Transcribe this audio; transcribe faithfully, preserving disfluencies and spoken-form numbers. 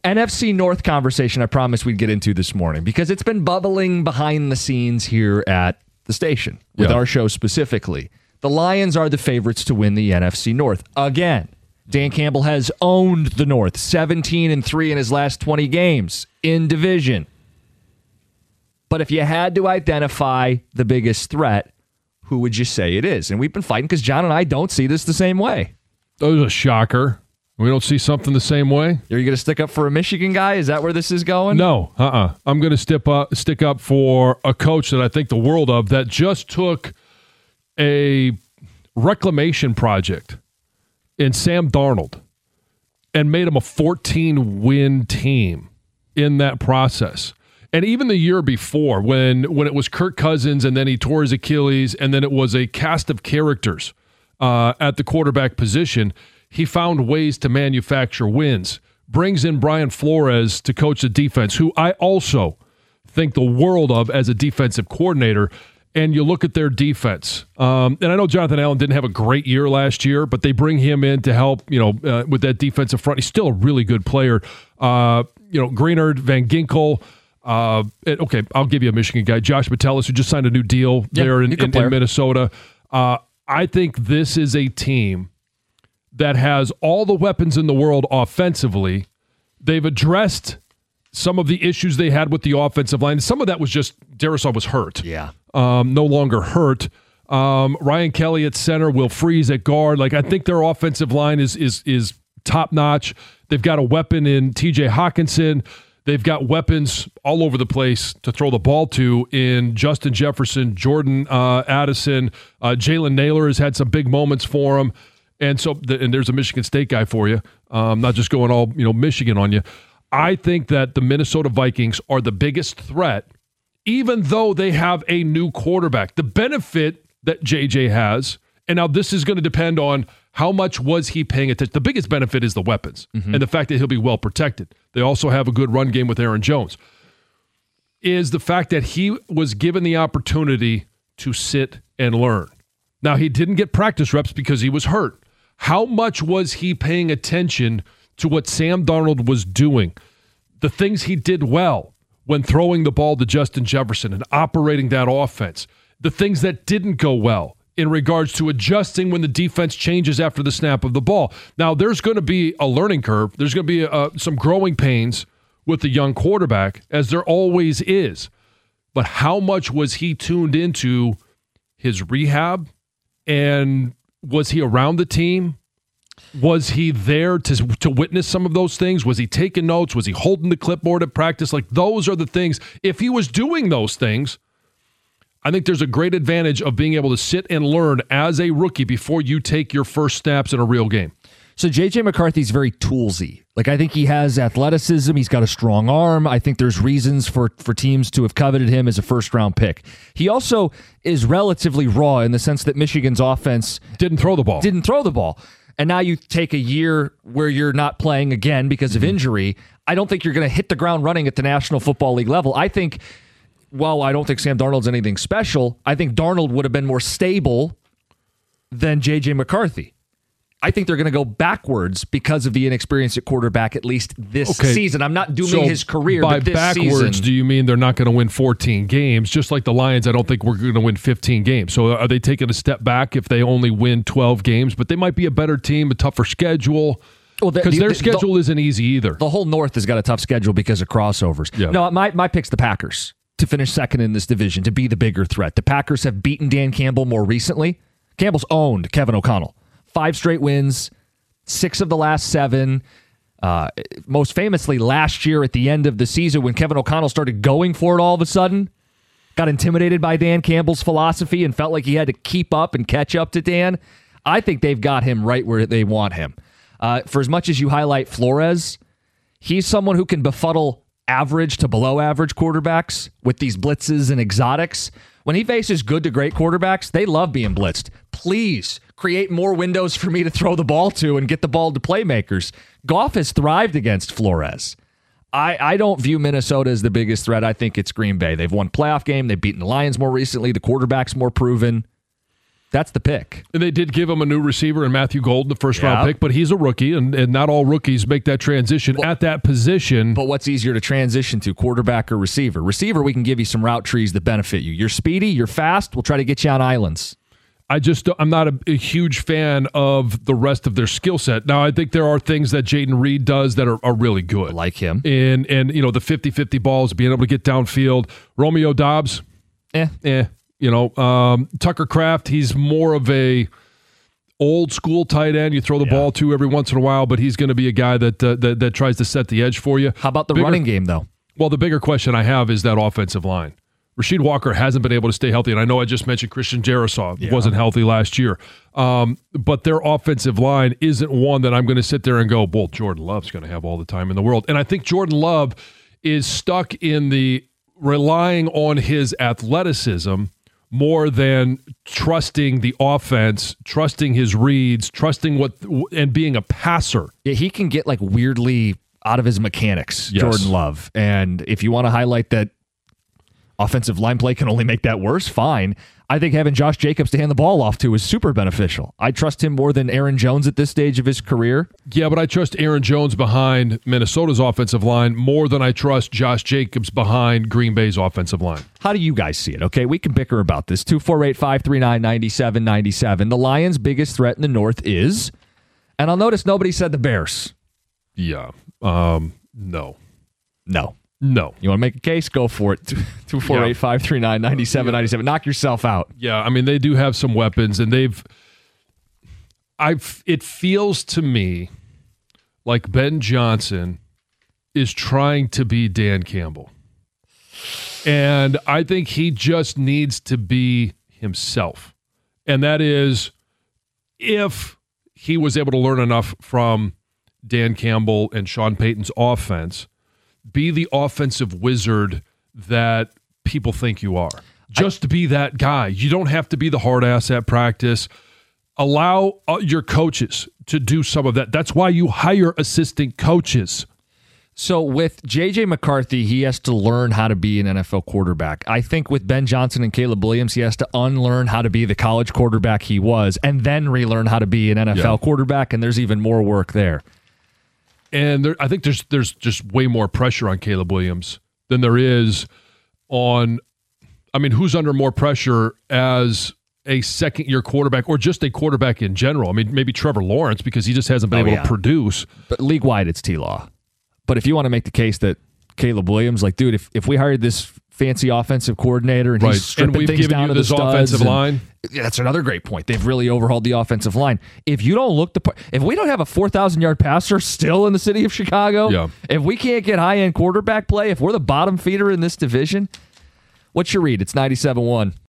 N F C North conversation I promised we'd get into this morning because it's been bubbling behind the scenes here at the station with yeah. our show specifically. The Lions are the favorites to win the N F C North. Again, Dan Campbell has owned the North, seventeen and three in his last twenty games in division. But if you had to identify the biggest threat, who would you say it is? And we've been fighting because John and I don't see this the same way. That was a shocker. We don't see something the same way. Are you going to stick up for a Michigan guy? Is that where this is going? No, uh-uh. I'm going to step up, stick up for a coach that I think the world of that just took a reclamation project in Sam Darnold and made him a fourteen-win team in that process. And even the year before, when when it was Kirk Cousins and then he tore his Achilles and then it was a cast of characters uh, at the quarterback position, he found ways to manufacture wins. Brings in Brian Flores to coach the defense, who I also think the world of as a defensive coordinator. And you look at their defense. Um, and I know Jonathan Allen didn't have a great year last year, but they bring him in to help, you know, uh, with that defensive front. He's still a really good player. Uh, you know, Greenard, Van Ginkel. Uh, it, okay, I'll give you a Michigan guy, Josh Metellus, who just signed a new deal yeah, there in, in, in Minnesota. Uh, I think this is a team that has all the weapons in the world offensively. They've addressed some of the issues they had with the offensive line. Some of that was just Darrisaw was hurt. Yeah. Um, no longer hurt. Um, Ryan Kelly at center, Will Freeze at guard. Like I think their offensive line is is is top notch. They've got a weapon in T J Hawkinson. They've got weapons all over the place to throw the ball to in Justin Jefferson, Jordan uh, Addison. Uh, Jalen Naylor has had some big moments for him. And so, the, and there's a Michigan State guy for you. Um, not just going all, you know, Michigan on you. I think that the Minnesota Vikings are the biggest threat, even though they have a new quarterback. The benefit that J J has, and now this is going to depend on how much was he paying attention. The biggest benefit is the weapons mm-hmm. and the fact that he'll be well protected. They also have a good run game with Aaron Jones. Is the fact that he was given the opportunity to sit and learn. Now, he didn't get practice reps because he was hurt. How much was he paying attention to what Sam Darnold was doing? The things he did well when throwing the ball to Justin Jefferson and operating that offense. The things that didn't go well in regards to adjusting when the defense changes after the snap of the ball. Now, there's going to be a learning curve. There's going to be uh, some growing pains with the young quarterback, as there always is. But how much was he tuned into his rehab? And was he around the team? Was he there to to witness some of those things? Was he taking notes? Was he holding the clipboard at practice? Like, those are the things. If he was doing those things, I think there's a great advantage of being able to sit and learn as a rookie before you take your first snaps in a real game. So J J McCarthy's very toolsy. Like, I think he has athleticism. He's got a strong arm. I think there's reasons for, for teams to have coveted him as a first-round pick. He also is relatively raw in the sense that Michigan's offense didn't throw the ball. Didn't throw the ball. And now you take a year where you're not playing again because of mm-hmm. injury. I don't think you're going to hit the ground running at the National Football League level. I think, well, I don't think Sam Darnold's anything special. I think Darnold would have been more stable than J J McCarthy. I think they're going to go backwards because of the inexperience at quarterback, at least this okay. season. I'm not dooming so his career, by but this backwards, season. Do you mean they're not going to win fourteen games? Just like the Lions, I don't think we're going to win fifteen games. So are they taking a step back if they only win twelve games? But they might be a better team, a tougher schedule. Well, because the, their the, schedule the, isn't easy either. The whole North has got a tough schedule because of crossovers. Yeah. No, my, my pick's the Packers to finish second in this division, to be the bigger threat. The Packers have beaten Dan Campbell more recently. Campbell's owned Kevin O'Connell. Five straight wins. Six of the last seven. Uh, most famously, last year at the end of the season when Kevin O'Connell started going for it all of a sudden, got intimidated by Dan Campbell's philosophy and felt like he had to keep up and catch up to Dan. I think they've got him right where they want him. Uh, for as much as you highlight Flores, he's someone who can befuddle average to below average quarterbacks with these blitzes and exotics. When he faces good to great quarterbacks, they love being blitzed. Please create more windows for me to throw the ball to and get the ball to playmakers. Goff has thrived against Flores. I, I don't view Minnesota as the biggest threat. I think it's Green Bay. They've won playoff game. They've beaten the Lions more recently. The quarterback's more proven. That's the pick. And they did give him a new receiver in Matthew Golden, the first round yeah. pick, but he's a rookie, and, and not all rookies make that transition well, at that position. But what's easier to transition to, quarterback or receiver? Receiver, we can give you some route trees that benefit you. You're speedy, you're fast, we'll try to get you on islands. I just, I'm not a, a huge fan of the rest of their skill set. Now, I think there are things that Jayden Reed does that are, are really good. I like him. And, and, you know, the fifty-fifty balls, being able to get downfield. Romeo Doubs, eh. eh. You know, um, Tucker Kraft, he's more of a old school tight end. You throw the yeah. ball to every once in a while, but he's going to be a guy that, uh, that that tries to set the edge for you. How about the bigger, running game, though? Well, the bigger question I have is that offensive line. Rasheed Walker hasn't been able to stay healthy, and I know I just mentioned Christian Jarasaw yeah. wasn't healthy last year. Um, but their offensive line isn't one that I'm going to sit there and go, well, Jordan Love's going to have all the time in the world. And I think Jordan Love is stuck in the relying on his athleticism more than trusting the offense, trusting his reads, trusting what, and being a passer. Yeah, he can get like weirdly out of his mechanics, yes. Jordan Love. And if you want to highlight that offensive line play can only make that worse, fine. I think having Josh Jacobs to hand the ball off to is super beneficial. I trust him more than Aaron Jones at this stage of his career. Yeah, but I trust Aaron Jones behind Minnesota's offensive line more than I trust Josh Jacobs behind Green Bay's offensive line. How do you guys see it? Okay, we can bicker about this. two four eight, five three nine, nine seven nine seven. The Lions' biggest threat in the North is, and I'll notice nobody said the Bears. Yeah, um, no. No. No. You want to make a case? Go for it. two four eight, five three nine, nine seven nine seven. Knock yourself out. Yeah, I mean, they do have some weapons, and they've I've it feels to me like Ben Johnson is trying to be Dan Campbell. And I think he just needs to be himself. And that is, if he was able to learn enough from Dan Campbell and Sean Payton's offense, be the offensive wizard that people think you are. Just I, be that guy. You don't have to be the hard ass at practice. Allow uh, your coaches to do some of that. That's why you hire assistant coaches. So with J J McCarthy, he has to learn how to be an N F L quarterback. I think with Ben Johnson and Caleb Williams, he has to unlearn how to be the college quarterback he was and then relearn how to be an N F L yeah. quarterback, and there's even more work there. And there, I think there's there's just way more pressure on Caleb Williams than there is on, I mean, who's under more pressure as a second-year quarterback or just a quarterback in general? I mean, maybe Trevor Lawrence because he just hasn't been oh, able yeah. to produce. But league-wide, it's T-Law. But if you want to make the case that Caleb Williams, like, dude, if, if we hired this fancy offensive coordinator and right. he's stripping and we've things given down you to this the studs offensive and, line. Yeah, that's another great point. They've really overhauled the offensive line. If you don't look the part, if we don't have a four thousand yard passer still in the city of Chicago, yeah. if we can't get high-end quarterback play, if we're the bottom feeder in this division, what's your read? It's ninety-seven one.